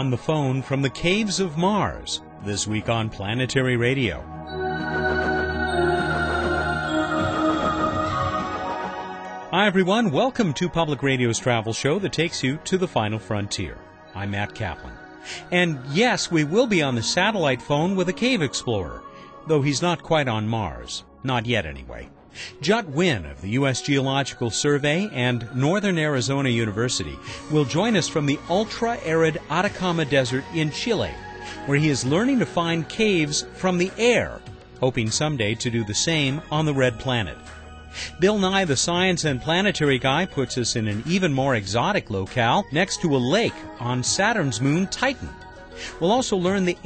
on the phone from the caves of Mars, this week on Planetary Radio. Hi everyone, welcome to Public Radio's travel show that takes you to the final frontier. I'm Matt Kaplan. And yes, we will be on the satellite phone with a cave explorer, though he's not quite on Mars. Not yet anyway. Jut Wynn of the U.S. Geological Survey and Northern Arizona University will join us from the ultra-arid Atacama Desert in Chile, where he is learning to find caves from the air, hoping someday to do the same on the Red Planet. Bill Nye, the science and planetary guy, puts us in an even more exotic locale next to a lake on Saturn's moon Titan. We'll also learn the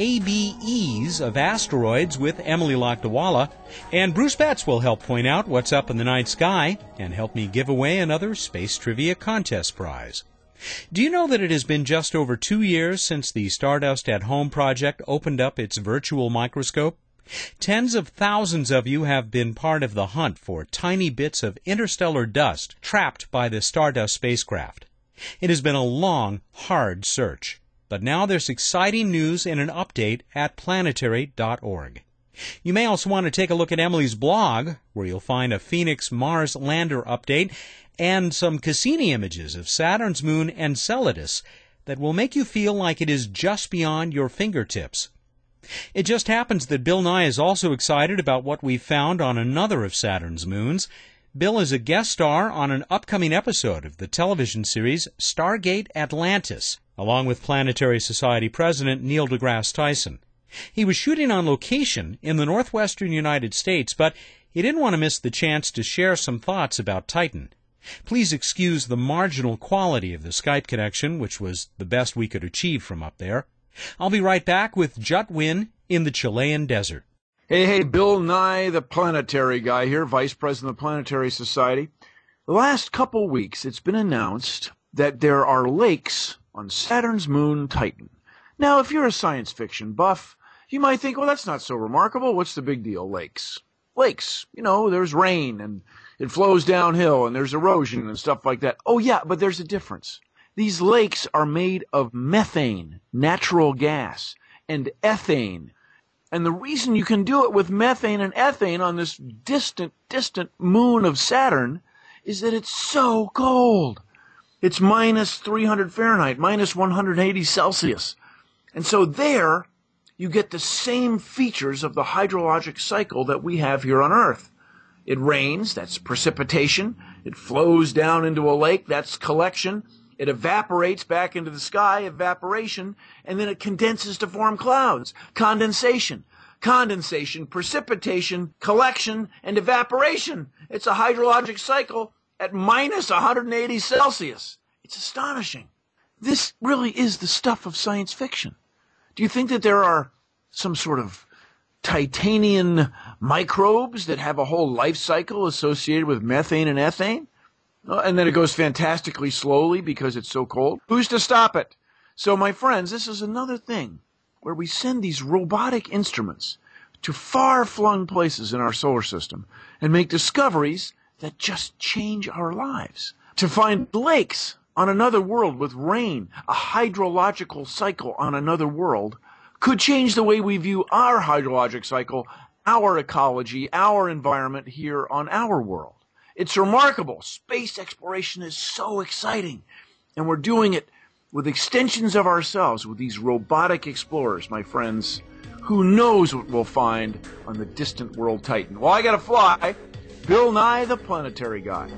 ABEs of asteroids with Emily Lakdawalla, and Bruce Betts will help point out what's up in the night sky and help me give away another Space Trivia Contest prize. Do you know that it has been just over 2 years since the Stardust at Home project opened up its virtual microscope? Tens of thousands of you have been part of the hunt for tiny bits of interstellar dust trapped by the Stardust spacecraft. It has been a long, hard search. But now there's exciting news in an update at planetary.org. You may also want to take a look at Emily's blog, where you'll find a Phoenix Mars lander update and some Cassini images of Saturn's moon Enceladus that will make you feel like it is just beyond your fingertips. It just happens that Bill Nye is also excited about what we found on another of Saturn's moons. Bill is a guest star on an upcoming episode of the television series Stargate Atlantis, along with Planetary Society President Neil deGrasse Tyson. He was shooting on location in the northwestern United States, but he didn't want to miss the chance to share some thoughts about Titan. Please excuse the marginal quality of the Skype connection, which was the best we could achieve from up there. I'll be right back with Jut Wynn in the Chilean desert. Hey, Bill Nye, the planetary guy here, Vice President of the Planetary Society. The last couple weeks, it's been announced that there are lakes on Saturn's moon Titan. Now, if you're a science fiction buff, you might think, well, that's not so remarkable. What's the big deal? Lakes. Lakes. You know, there's rain, and it flows downhill, and there's erosion and stuff like that. Oh, yeah, but there's a difference. These lakes are made of methane, natural gas, and ethane. And the reason you can do it with methane and ethane on this distant moon of Saturn is that it's so cold. It's minus 300 Fahrenheit, minus 180 Celsius. And so there, you get the same features of the hydrologic cycle that we have here on Earth. It rains, that's precipitation. It flows down into a lake, that's collection. It evaporates back into the sky, evaporation, and then it condenses to form clouds, condensation. Condensation, precipitation, collection, and evaporation. It's a hydrologic cycle at minus 180 Celsius. It's astonishing. This really is the stuff of science fiction. Do you think that there are some sort of Titanian microbes that have a whole life cycle associated with methane and ethane? And then it goes fantastically slowly because it's so cold. Who's to stop it? So, my friends, this is another thing where we send these robotic instruments to far-flung places in our solar system and make discoveries that just change our lives. To find lakes on another world with rain, a hydrological cycle on another world, could change the way we view our hydrologic cycle, our ecology, our environment here on our world. It's remarkable. Space exploration is so exciting. And we're doing it with extensions of ourselves, with these robotic explorers, my friends. Who knows what we'll find on the distant world Titan? Well, I gotta fly. Bill Nye, the planetary guy.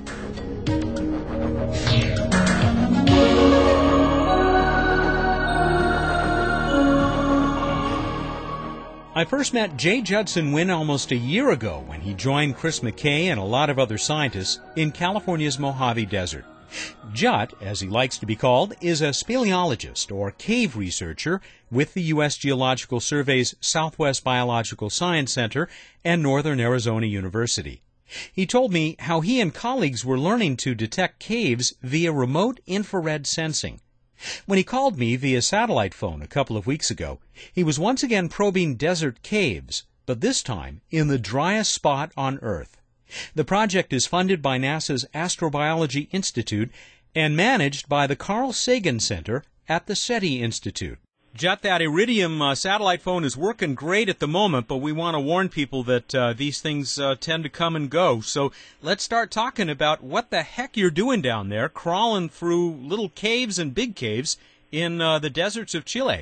I first met J. Judson Wynn almost a year ago when he joined Chris McKay and a lot of other scientists in California's Mojave Desert. Jut, as he likes to be called, is a speleologist or cave researcher with the U.S. Geological Survey's Southwest Biological Science Center and Northern Arizona University. He told me how he and colleagues were learning to detect caves via remote infrared sensing. When he called me via satellite phone a couple of weeks ago, he was once again probing desert caves, but this time in the driest spot on Earth. The project is funded by NASA's Astrobiology Institute and managed by the Carl Sagan Center at the SETI Institute. Jet, that Iridium satellite phone is working great at the moment, but we want to warn people that these things tend to come and go. So let's start talking about what the heck you're doing down there, crawling through little caves and big caves in the deserts of Chile.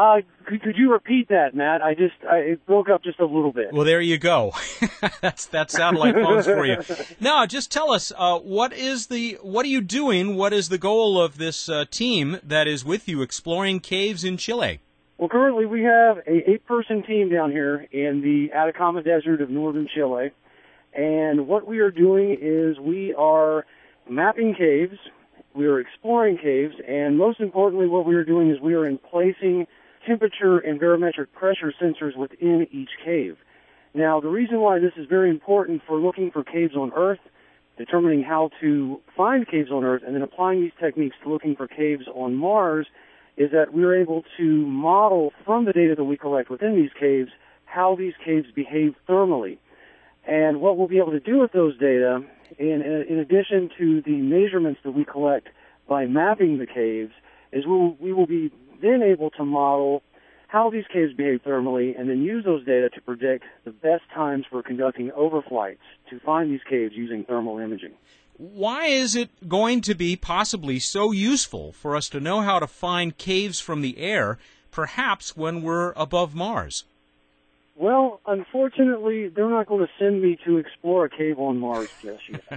Could you repeat that, Matt? It broke up just a little bit. Well, there you go. That's satellite phones for you. Now, just tell us, what are you doing? What is the goal of this team that is with you exploring caves in Chile? Well, currently we have a 8-person team down here in the Atacama Desert of northern Chile. And what we are doing is we are mapping caves, we are exploring caves, and most importantly what we are doing is we are placing temperature and barometric pressure sensors within each cave. Now, the reason why this is very important for looking for caves on Earth, determining how to find caves on Earth, and then applying these techniques to looking for caves on Mars, is that we're able to model from the data that we collect within these caves how these caves behave thermally. And what we'll be able to do with those data, in addition to the measurements that we collect by mapping the caves, is we will be then able to model how these caves behave thermally and then use those data to predict the best times for conducting overflights to find these caves using thermal imaging. Why is it going to be possibly so useful for us to know how to find caves from the air, perhaps when we're above Mars? Well, unfortunately, they're not going to send me to explore a cave on Mars just yet.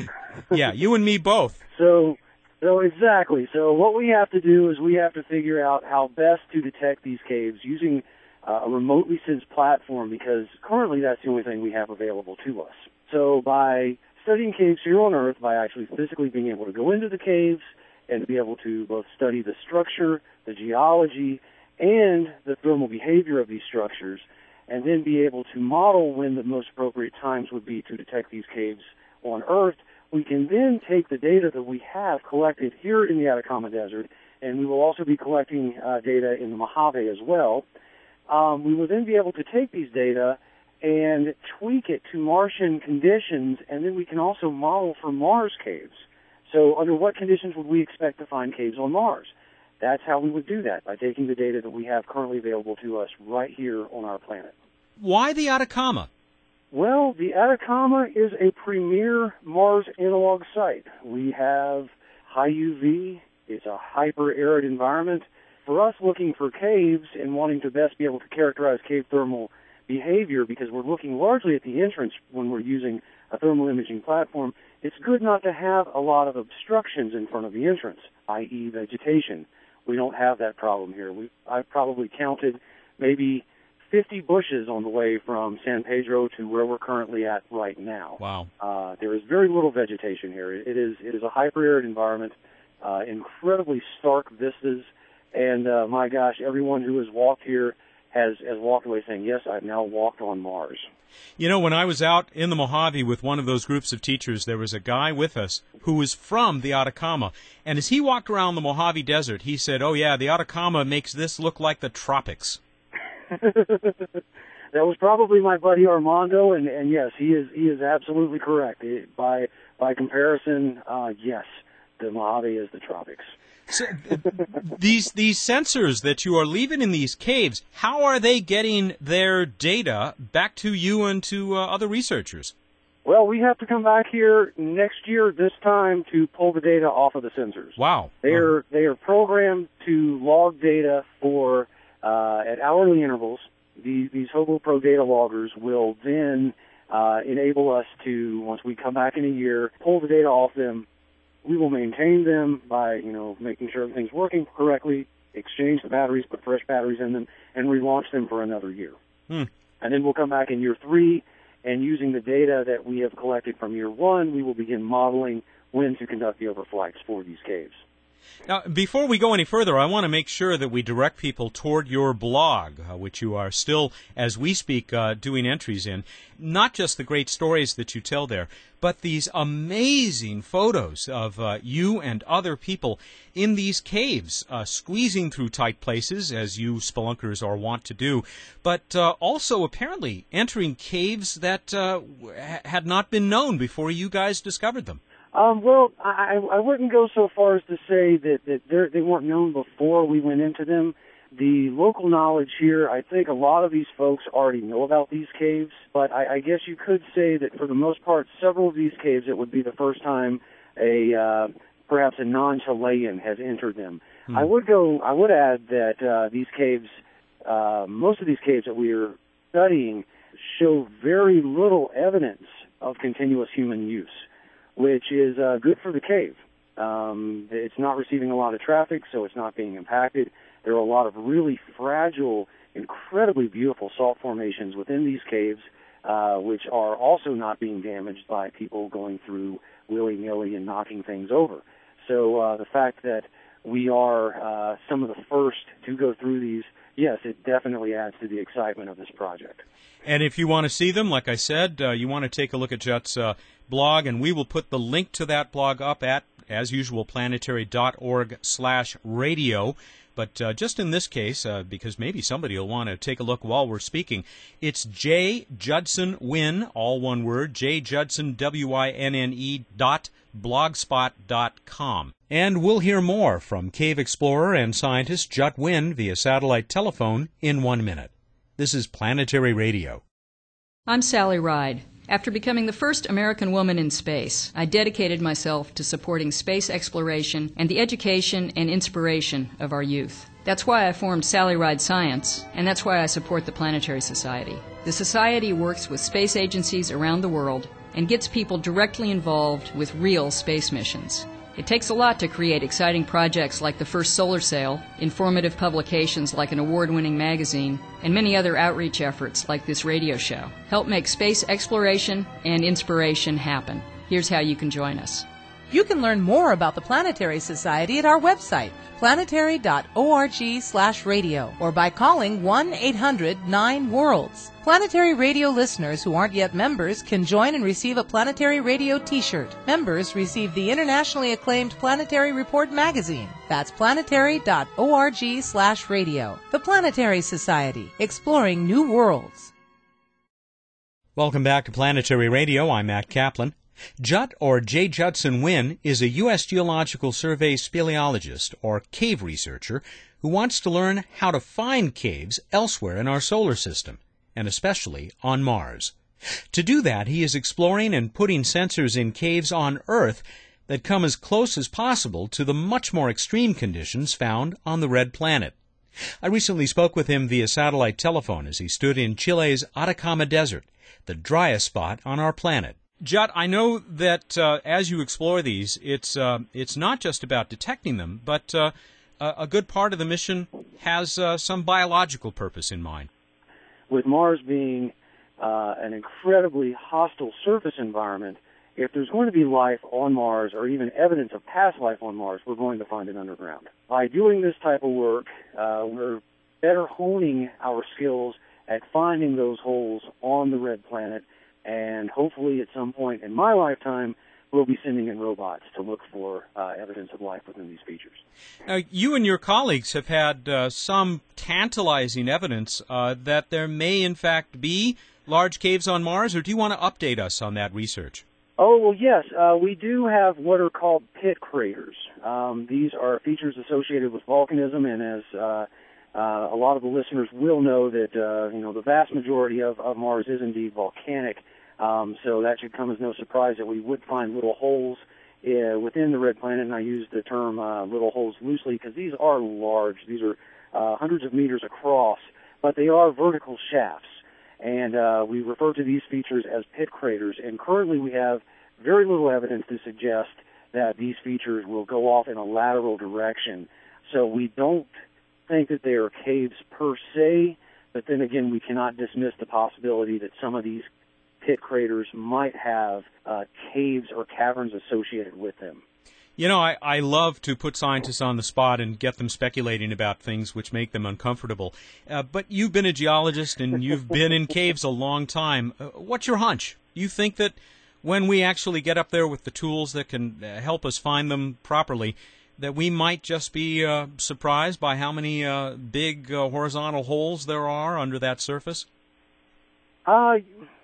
Yeah, you and me both. So exactly. So what we have to do is we have to figure out how best to detect these caves using a remotely sensed platform, because currently that's the only thing we have available to us. So by studying caves here on Earth, by actually physically being able to go into the caves and to be able to both study the structure, the geology, and the thermal behavior of these structures, and then be able to model when the most appropriate times would be to detect these caves on Earth, we can then take the data that we have collected here in the Atacama Desert, and we will also be collecting data in the Mojave as well. We will then be able to take these data and tweak it to Martian conditions, and then we can also model for Mars caves. So under what conditions would we expect to find caves on Mars? That's how we would do that, by taking the data that we have currently available to us right here on our planet. Why the Atacama? Well, the Atacama is a premier Mars analog site. We have high UV. It's a hyper-arid environment. For us looking for caves and wanting to best be able to characterize cave thermal behavior, because we're looking largely at the entrance when we're using a thermal imaging platform, it's good not to have a lot of obstructions in front of the entrance, i.e. vegetation. We don't have that problem here. I've probably counted maybe 50 bushes on the way from San Pedro to where we're currently at right now. Wow. There is very little vegetation here. It is a hyper-arid environment, incredibly stark vistas, and my gosh, everyone who has walked here has walked away saying, yes, I've now walked on Mars. You know, when I was out in the Mojave with one of those groups of teachers, there was a guy with us who was from the Atacama, and as he walked around the Mojave Desert, he said, oh yeah, the Atacama makes this look like the tropics. That was probably my buddy Armando, and yes, he is absolutely correct. By comparison, yes, the Mojave is the tropics. So, these sensors that you are leaving in these caves, how are they getting their data back to you and to other researchers? Well, we have to come back here next year this time to pull the data off of the sensors. Wow. They are programmed to log data for at hourly intervals. These HoboPro data loggers will then enable us to, once we come back in a year, pull the data off them. We will maintain them by, making sure everything's working correctly, exchange the batteries, put fresh batteries in them, and relaunch them for another year. And then we'll come back in year 3, and using the data that we have collected from year 1, we will begin modeling when to conduct the overflights for these caves. Now, before we go any further, I want to make sure that we direct people toward your blog, which you are still, as we speak, doing entries in. Not just the great stories that you tell there, but these amazing photos of you and other people in these caves, squeezing through tight places, as you spelunkers are wont to do, but also apparently entering caves that had not been known before you guys discovered them. Well, I wouldn't go so far as to say that they weren't known before we went into them. The local knowledge here, I think a lot of these folks already know about these caves, but I guess you could say that for the most part, several of these caves, it would be the first time perhaps a non-Chilean has entered them. I would add that these caves, most of these caves that we are studying, show very little evidence of continuous human use, which is good for the cave. It's not receiving a lot of traffic, so it's not being impacted. There are a lot of really fragile, incredibly beautiful salt formations within these caves, which are also not being damaged by people going through willy-nilly and knocking things over. So the fact that we are some of the first to go through these, yes, it definitely adds to the excitement of this project. And if you want to see them, like I said, you want to take a look at Jutt's blog, and we will put the link to that blog up at, as usual, planetary.org/radio. But just in this case, because maybe somebody will want to take a look while we're speaking, it's J. Judson Wynne, all one word, jjudson.blogspot.com. And we'll hear more from cave explorer and scientist Jutt Wynne via satellite telephone in 1 minute. This is Planetary Radio. I'm Sally Ride. After becoming the first American woman in space, I dedicated myself to supporting space exploration and the education and inspiration of our youth. That's why I formed Sally Ride Science, and that's why I support the Planetary Society. The Society works with space agencies around the world and gets people directly involved with real space missions. It takes a lot to create exciting projects like the first solar sail, informative publications like an award-winning magazine, and many other outreach efforts like this radio show. Help make space exploration and inspiration happen. Here's how you can join us. You can learn more about the Planetary Society at our website, planetary.org/radio, or by calling 1-800-9-WORLDS. Planetary Radio listeners who aren't yet members can join and receive a Planetary Radio t-shirt. Members receive the internationally acclaimed Planetary Report magazine. That's planetary.org/radio. The Planetary Society, exploring new worlds. Welcome back to Planetary Radio. I'm Matt Kaplan. Jutt, or J. Judson Wynne, is a U.S. Geological Survey speleologist, or cave researcher, who wants to learn how to find caves elsewhere in our solar system, and especially on Mars. To do that, he is exploring and putting sensors in caves on Earth that come as close as possible to the much more extreme conditions found on the Red Planet. I recently spoke with him via satellite telephone as he stood in Chile's Atacama Desert, the driest spot on our planet. Jutt, I know that as you explore these, it's not just about detecting them, but a good part of the mission has some biological purpose in mind. With Mars being an incredibly hostile surface environment, if there's going to be life on Mars or even evidence of past life on Mars, we're going to find it underground. By doing this type of work, we're better honing our skills at finding those holes on the Red Planet. And hopefully at some point in my lifetime, we'll be sending in robots to look for evidence of life within these features. You and your colleagues have had some tantalizing evidence that there may in fact be large caves on Mars, or do you want to update us on that research? Oh, well, yes. We do have what are called pit craters. These are features associated with volcanism, and as a lot of the listeners will know that, the vast majority of Mars is indeed volcanic. So that should come as no surprise that we would find little holes within the Red Planet, and I use the term little holes loosely because these are large. These are hundreds of meters across, but they are vertical shafts. And we refer to these features as pit craters, and currently we have very little evidence to suggest that these features will go off in a lateral direction. So we don't think that they are caves per se, but then again, we cannot dismiss the possibility that some of these pit craters might have caves or caverns associated with them. You know, I love to put scientists on the spot and get them speculating about things which make them uncomfortable. But you've been a geologist and you've been in caves a long time. What's your hunch? You think that when we actually get up there with the tools that can help us find them properly, that we might just be surprised by how many big horizontal holes there are under that surface? Well,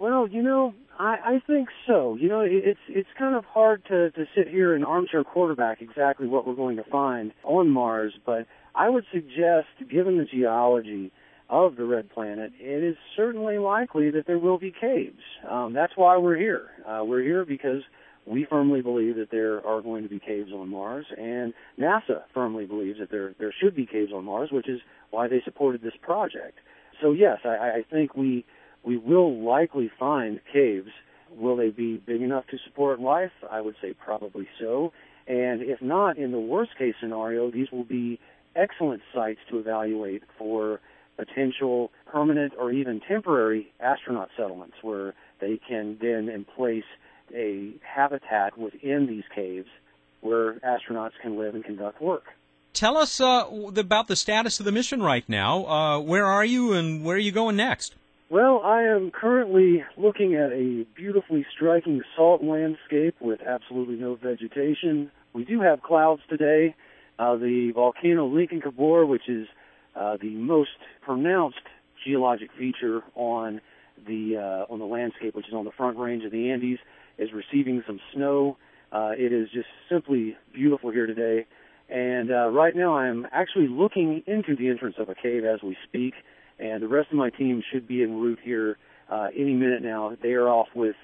Well, I think so. It's kind of hard to sit here and armchair quarterback exactly what we're going to find on Mars, but I would suggest, given the geology of the red planet, it is certainly likely that there will be caves. That's why we're here. We're here because we firmly believe that there are going to be caves on Mars, and NASA firmly believes that there should be caves on Mars, which is why they supported this project. So yes, I think we will likely find caves. Will they be big enough to support life? I would say probably so. And if not, in the worst case scenario, these will be excellent sites to evaluate for potential permanent or even temporary astronaut settlements, where they can then place a habitat within these caves where astronauts can live and conduct work. Tell us about the status of the mission right now. Where are you and where are you going next? Well, I am currently looking at a beautifully striking salt landscape with absolutely no vegetation. We do have clouds today. The volcano Lincoln-Cabor, which is the most pronounced geologic feature on the landscape, which is on the front range of the Andes, is receiving some snow. It is just simply beautiful here today. And right now I'm actually looking into the entrance of a cave as we speak, and the rest of my team should be en route here any minute now. They are off with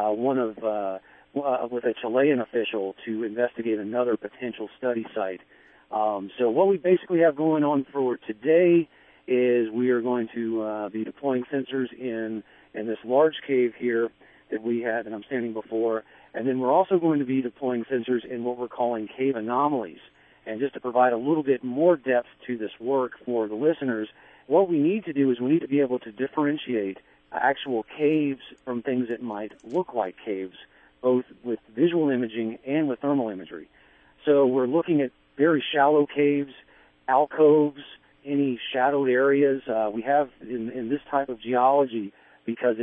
with a Chilean official to investigate another potential study site. So what we basically have going on for today is we are going to be deploying sensors in this large cave here that I'm standing before, and then we're also going to be deploying sensors in what we're calling cave anomalies. And just to provide a little bit more depth to this work for the listeners, what we need to do is we need to be able to differentiate actual caves from things that might look like caves, both with visual imaging and with thermal imagery. So we're looking at very shallow caves, alcoves, any shadowed areas. We have in this type of geology, because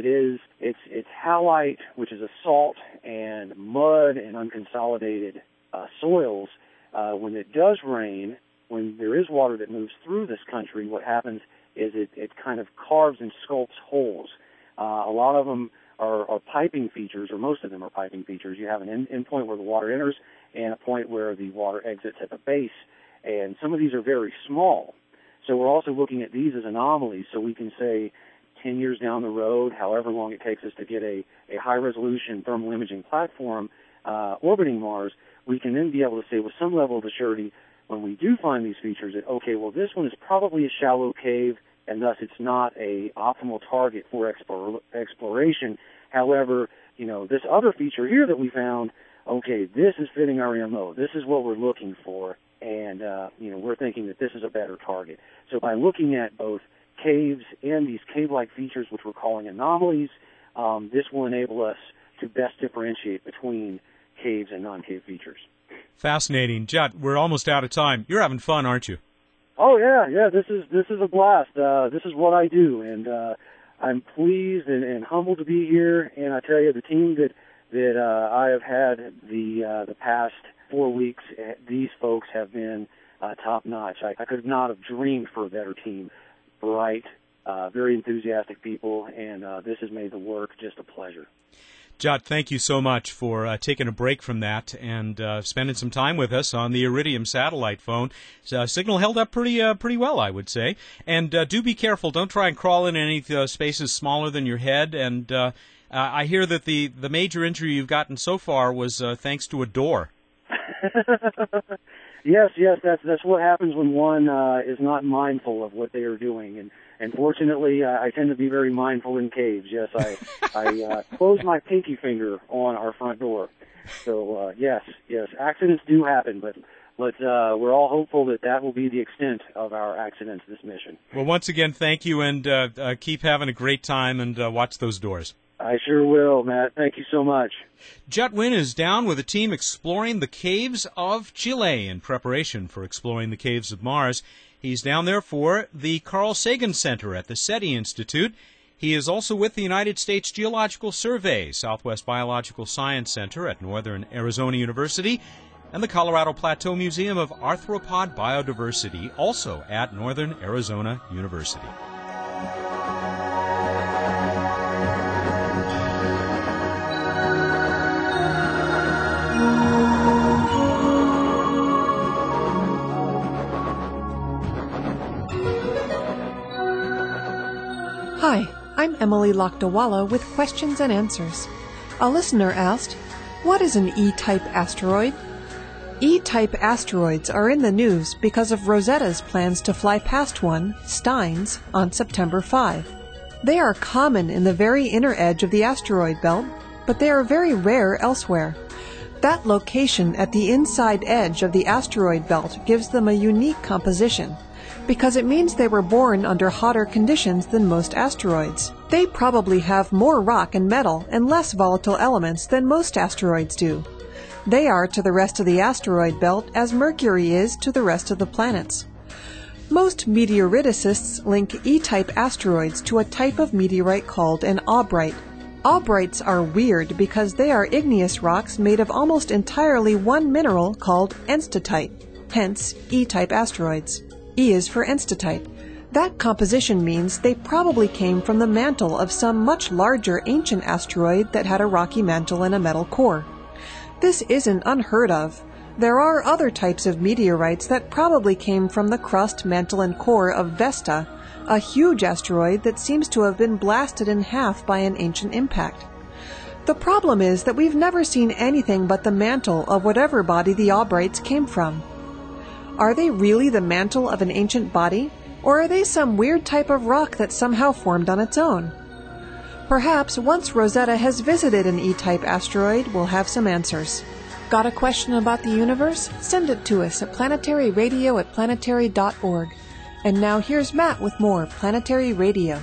it's halite, which is a salt, and mud and unconsolidated soils. When it does rain, when there is water that moves through this country, what happens is it kind of carves and sculpts holes. A lot of them are piping features, or most of them are piping features. You have an end point where the water enters and a point where the water exits at the base. And some of these are very small. So we're also looking at these as anomalies, so we can say 10 years down the road, however long it takes us to get a high-resolution thermal imaging platform orbiting Mars, we can then be able to say with some level of assurity, when we do find these features, that, okay, well, this one is probably a shallow cave, and thus it's not a optimal target for exploration. However, this other feature here that we found, okay, this is fitting our MO. This is what we're looking for, and, we're thinking that this is a better target. So by looking at both caves and these cave-like features, which we're calling anomalies, this will enable us to best differentiate between caves and non-cave features. Fascinating. Judd, we're almost out of time. You're having fun, aren't you? Oh, yeah, this is a blast. This is what I do, and I'm pleased and humbled to be here, and I tell you, the team that I have had the past 4 weeks, these folks have been top-notch. I could not have dreamed for a better team. Bright, very enthusiastic people, and this has made the work just a pleasure. Judd, thank you so much for taking a break from that and spending some time with us on the Iridium satellite phone. Signal held up pretty well, I would say. And do be careful. Don't try and crawl in any spaces smaller than your head. And I hear that the major injury you've gotten so far was thanks to a door. Yes, that's what happens when one is not mindful of what they are doing. And fortunately, I tend to be very mindful in caves. Yes, I close my pinky finger on our front door. So yes, accidents do happen, but we're all hopeful that will be the extent of our accidents this mission. Well, once again, thank you, and keep having a great time, and watch those doors. I sure will, Matt. Thank you so much. Judd Wynne is down with a team exploring the caves of Chile in preparation for exploring the caves of Mars. He's down there for the Carl Sagan Center at the SETI Institute. He is also with the United States Geological Survey, Southwest Biological Science Center at Northern Arizona University, and the Colorado Plateau Museum of Arthropod Biodiversity, also at Northern Arizona University. I'm Emily Lakdawala with questions and answers. A listener asked, what is an E-type asteroid? E-type asteroids are in the news because of Rosetta's plans to fly past one, Steins, on September 5. They are common in the very inner edge of the asteroid belt, but they are very rare elsewhere. That location at the inside edge of the asteroid belt gives them a unique composition, because it means they were born under hotter conditions than most asteroids. They probably have more rock and metal and less volatile elements than most asteroids do. They are to the rest of the asteroid belt as Mercury is to the rest of the planets. Most meteoriticists link E-type asteroids to a type of meteorite called an aubrite. Aubrites are weird because they are igneous rocks made of almost entirely one mineral called enstatite, hence E-type asteroids. E is for enstatite. That composition means they probably came from the mantle of some much larger ancient asteroid that had a rocky mantle and a metal core. This isn't unheard of. There are other types of meteorites that probably came from the crust, mantle, and core of Vesta, a huge asteroid that seems to have been blasted in half by an ancient impact. The problem is that we've never seen anything but the mantle of whatever body the aubrites came from. Are they really the mantle of an ancient body, or are they some weird type of rock that somehow formed on its own? Perhaps once Rosetta has visited an E-type asteroid, we'll have some answers. Got a question about the universe? Send it to us at planetaryradio@planetary.org. And now here's Matt with more Planetary Radio.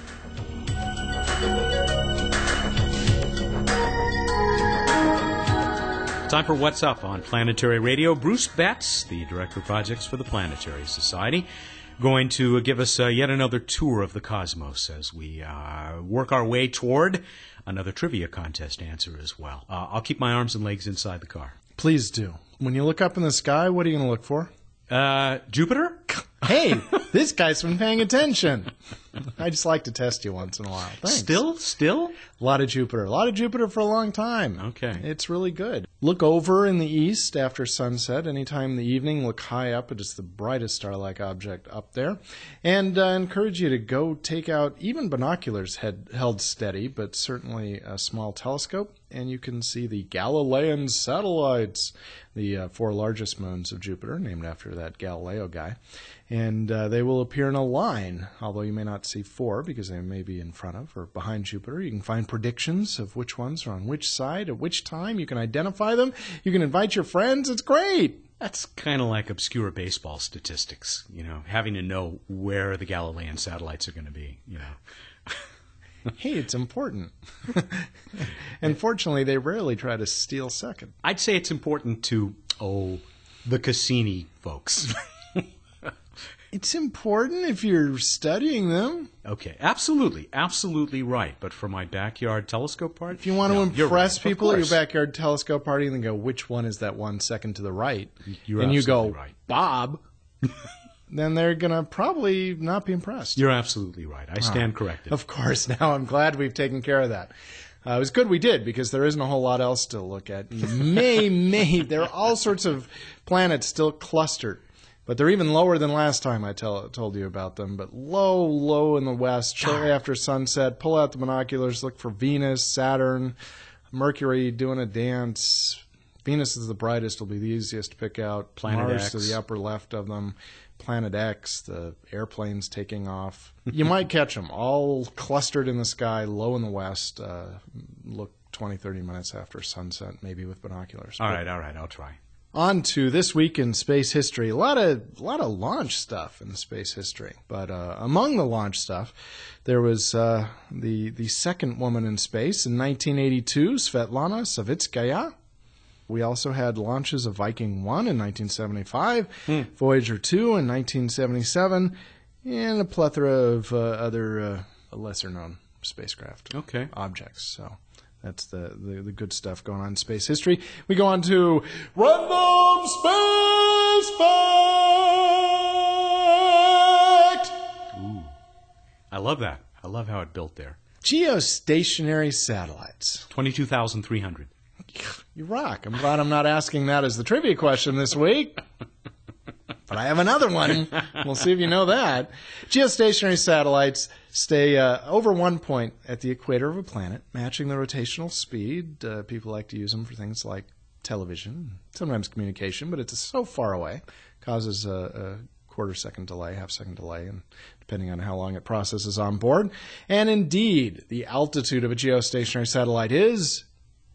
Time for What's Up on Planetary Radio. Bruce Betts, the Director of Projects for the Planetary Society, going to give us yet another tour of the cosmos as we work our way toward another trivia contest answer as well. I'll keep my arms and legs inside the car. Please do. When you look up in the sky, what are you going to look for? Jupiter? Hey, this guy's been paying attention. I just like to test you once in a while. Thanks. Still? A lot of Jupiter. A lot of Jupiter for a long time. Okay. It's really good. Look over in the east after sunset. Anytime in the evening, look high up. It is the brightest star-like object up there. And I encourage you to go take out even binoculars held steady, but certainly a small telescope, and you can see the Galilean satellites, the 4 largest moons of Jupiter, named after that Galileo guy. And they will appear in a line, although you may not see 4 because they may be in front of or behind Jupiter. You can find predictions of which ones are on which side at which time. You can identify them. You can invite your friends. It's great. That's kind of like obscure baseball statistics, having to know where the Galilean satellites are going to be, Hey, it's important. And fortunately, they rarely try to steal second. I'd say it's important to, the Cassini folks. It's important if you're studying them. Okay, absolutely right. But for my backyard telescope party, if you want to impress people at your backyard telescope party and then go, which one is that one second to the right? And you go, right. Bob, then they're going to probably not be impressed. You're absolutely right. I stand corrected. Of course. Now I'm glad we've taken care of that. It was good we did, because there isn't a whole lot else to look at. There are all sorts of planets still clustered. But they're even lower than last time I told you about them. But low in the west, shortly after sunset. Pull out the binoculars, look for Venus, Saturn, Mercury doing a dance. Venus is the brightest, will be the easiest to pick out. Planet Mars X. to the upper left of them. Planet X, the airplanes taking off. You might catch them all clustered in the sky, low in the west. Look 20, 30 minutes after sunset, maybe with binoculars. All right, I'll try. On to This Week in Space History. A lot of launch stuff in space history. But among the launch stuff, there was the second woman in space in 1982, Svetlana Savitskaya. We also had launches of Viking 1 in 1975, Voyager 2 in 1977, and a plethora of other lesser-known spacecraft objects. So that's the good stuff going on in space history. We go on to Random Space Fact! Ooh, I love that. I love how it built there. Geostationary satellites. 22,300. You rock. I'm glad I'm not asking that as the trivia question this week. but I have another one. We'll see if you know that. Geostationary satellites stay over 1 point at the equator of a planet, matching the rotational speed. People like to use them for things like television, sometimes communication, but it's so far away. Causes a quarter-second delay, half-second delay, and depending on how long it processes on board. And indeed, the altitude of a geostationary satellite is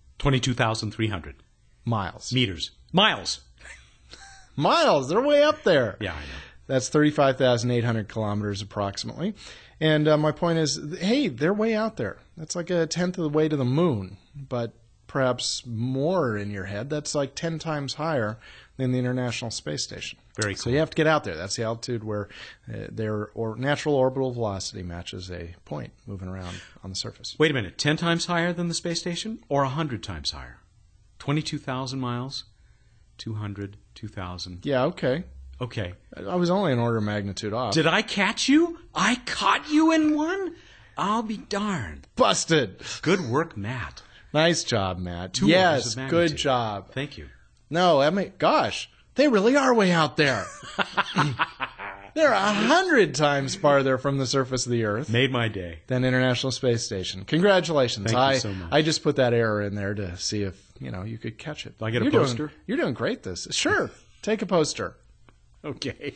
22,300 miles. meters. Miles. Miles. They're way up there. Yeah, I know. That's 35,800 kilometers approximately. And my point is, hey, they're way out there. That's like a tenth of the way to the moon, but perhaps more in your head. That's like 10 times higher than the International Space Station. Very cool. So you have to get out there. That's the altitude where their natural orbital velocity matches a point moving around on the surface. Wait a minute. 10 times higher than the space station or 100 times higher? 22,000 miles? 200, 2,000. Yeah, okay. Okay. I was only an order of magnitude off. Did I catch you? I caught you in one? I'll be darned. Busted. Good work, Matt. Nice job, Matt. 2 orders Yes, of magnitude. good job. Thank you. No, I mean, gosh, they really are way out there. They're 100 times farther from the surface of the Earth Made my day. than International Space Station. Congratulations. Thank you so much. I just put that error in there to see if, you could catch it. Do I get a poster? You're doing great Sure. Take a poster. Okay.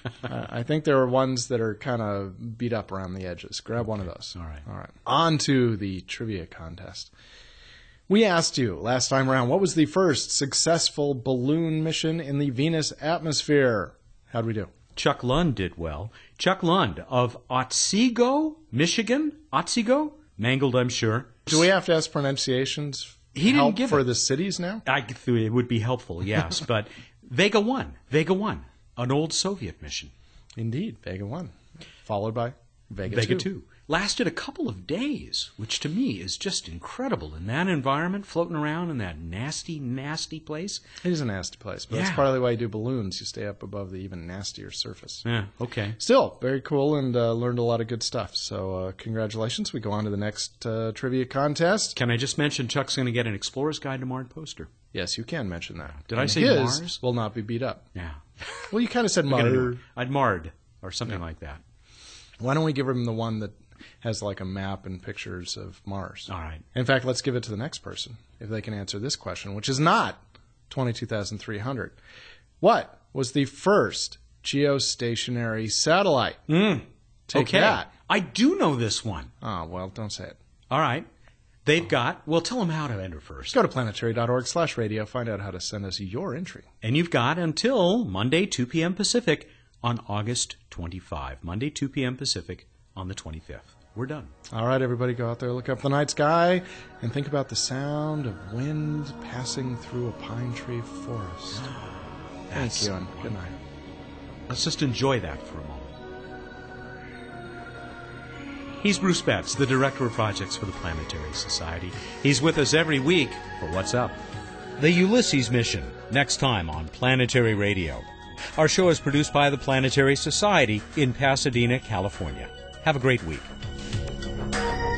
I think there are ones that are kind of beat up around the edges. Grab one of those. All right. On to the trivia contest. We asked you last time around, what was the first successful balloon mission in the Venus atmosphere? How'd we do? Chuck Lund did well. Chuck Lund of Otsego, Michigan. Otsego? Mangled, I'm sure. Do we have to ask pronunciations? He didn't give for it. the cities now? It would be helpful, yes. But Vega 1, an old Soviet mission. Indeed, Vega 1, followed by Vega 2. Lasted a couple of days, which to me is just incredible. In that environment, floating around in that nasty, nasty place. It is a nasty place, but that's partly why you do balloons. You stay up above the even nastier surface. Yeah, okay. Still, very cool and learned a lot of good stuff. So congratulations. We go on to the next trivia contest. Can I just mention Chuck's going to get an Explorer's Guide to Mars poster? Yes, you can mention that. Did I say his Mars? Will not be beat up. Yeah. Well, you kind of said Mars. I'd Mard or something like that. Why don't we give him the one that has like a map and pictures of Mars? All right. In fact, let's give it to the next person if they can answer this question, which is not 22,300. What was the first geostationary satellite? Take that. I do know this one. Oh, well, don't say it. All right. They've got, well, tell them how to enter first. Go to planetary.org/radio. Find out how to send us your entry. And you've got until Monday, 2 p.m. Pacific on August 25. Monday, 2 p.m. Pacific on the 25th. We're done. All right, everybody, go out there, look up the night sky, and think about the sound of wind passing through a pine tree forest. Thank you, and good night. Let's just enjoy that for a moment. He's Bruce Betts, the Director of Projects for the Planetary Society. He's with us every week for What's Up? The Ulysses Mission, next time on Planetary Radio. Our show is produced by the Planetary Society in Pasadena, California. Have a great week.